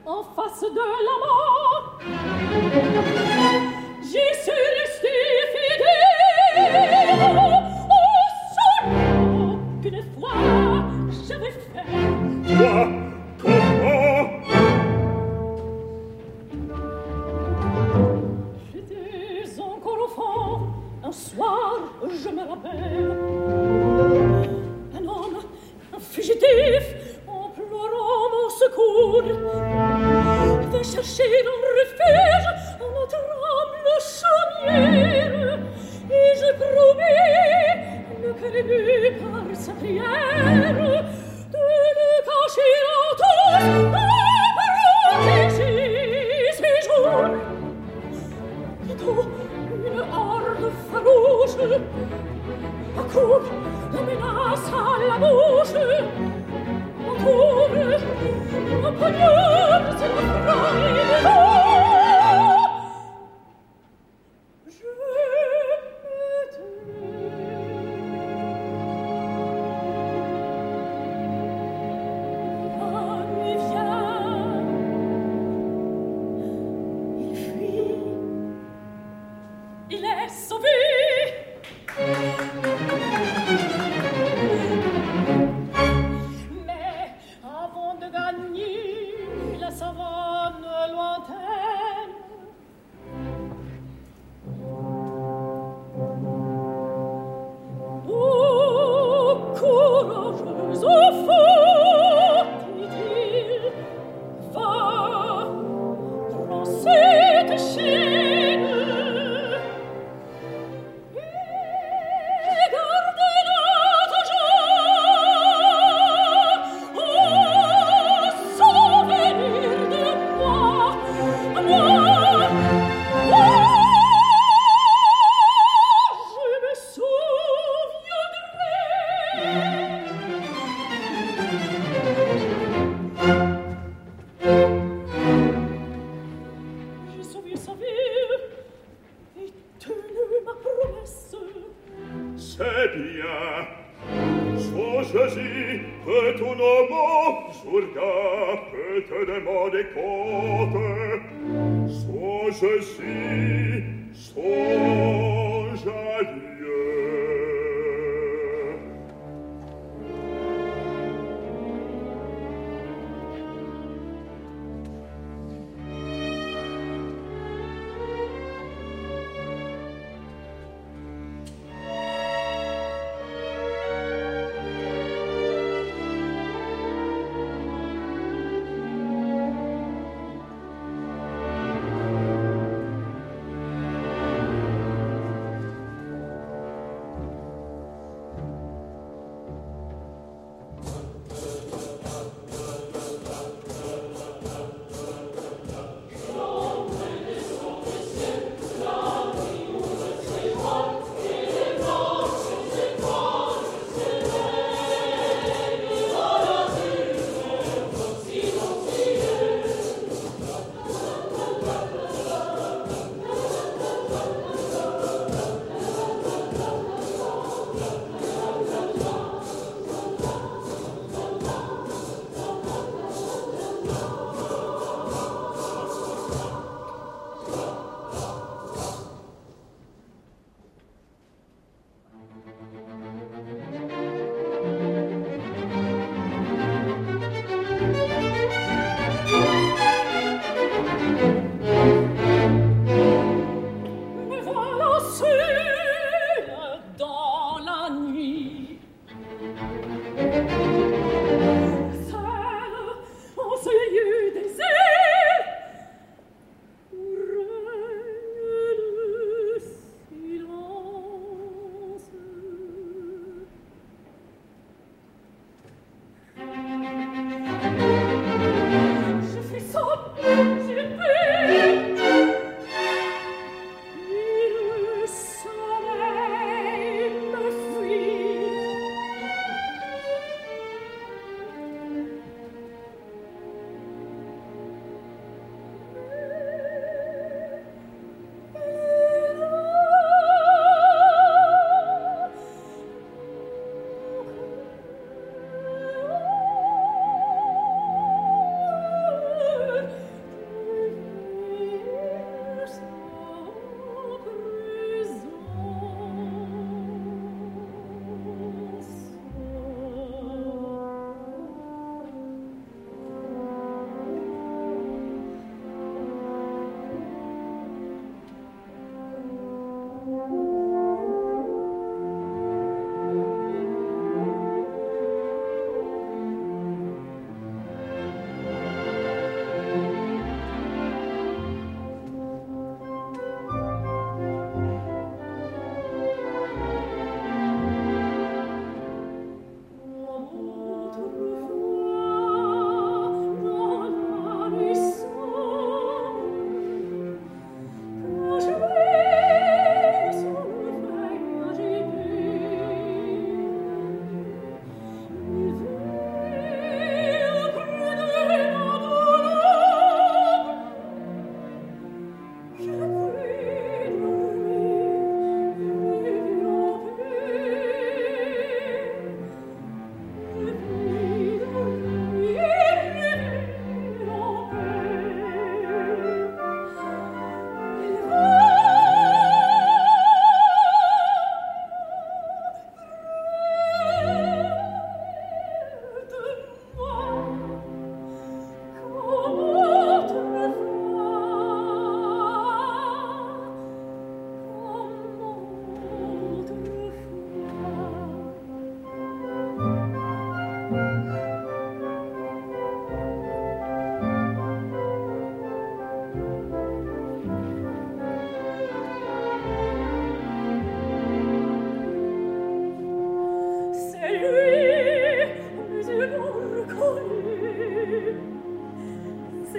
en face de la mort. J'y suis resté fidèle au solo qu'une fois j'avais fait. Toi, comment? J'étais encore enfant, un soir, je me rappelle. Un homme, un fugitif, en pleurant mon secours, va chercher un refuge en notre humble chaumière. Et je promis, le cœur ému par sa prière, de le cacher en tous, de protéger ses jours. Bientôt, une horde farouche accourt, la menace à la bouche. M'entoure, m'empoignonne, c'est la frappe. Je me tais. La nuit vient. Il fuit. Il est sauvé. Mais avant de gagner la savane lointaine, oh, courageuse enfant, dit-il, va, prends cette chaîne et garde notre joie, oh, souvenir de moi, moi, je me souviendrai. J'ai sauvé sa vie et tenu ma promesse. C'est bien. Songe-y que ton homme, Jourdain, peut te demander compte. Songe-y, songe à Dieu.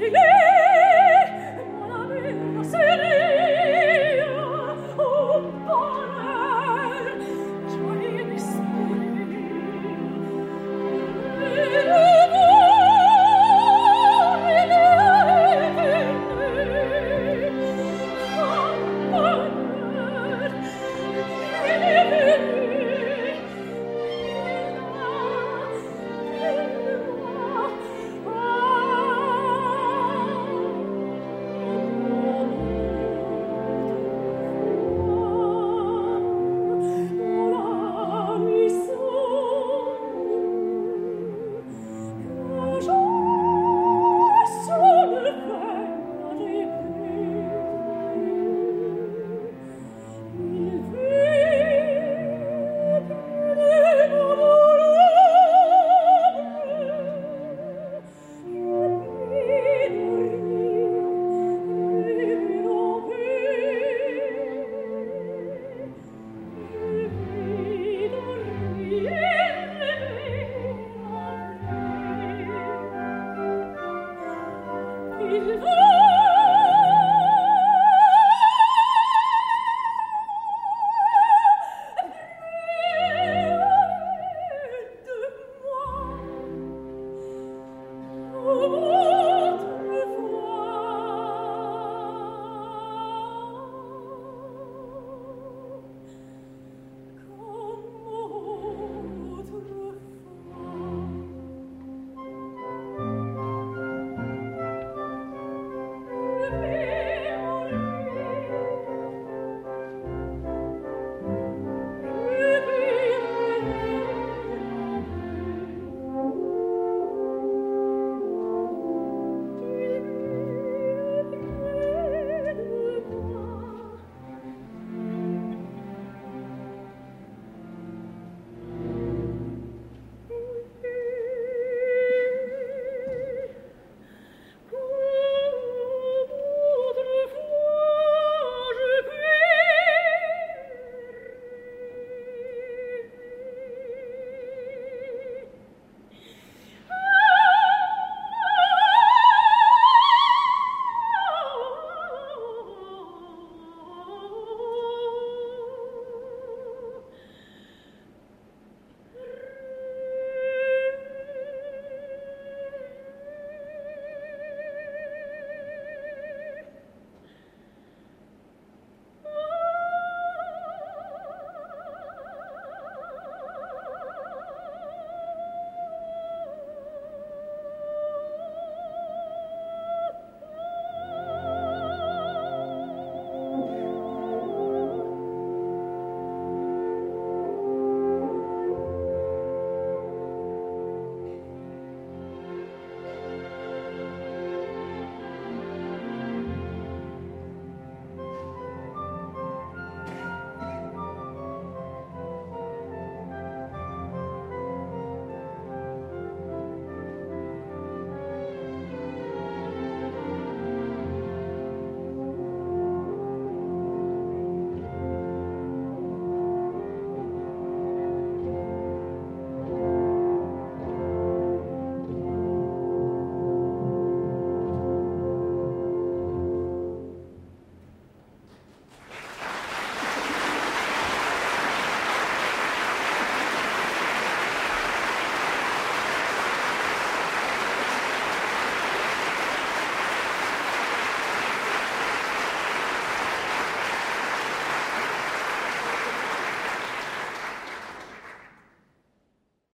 Il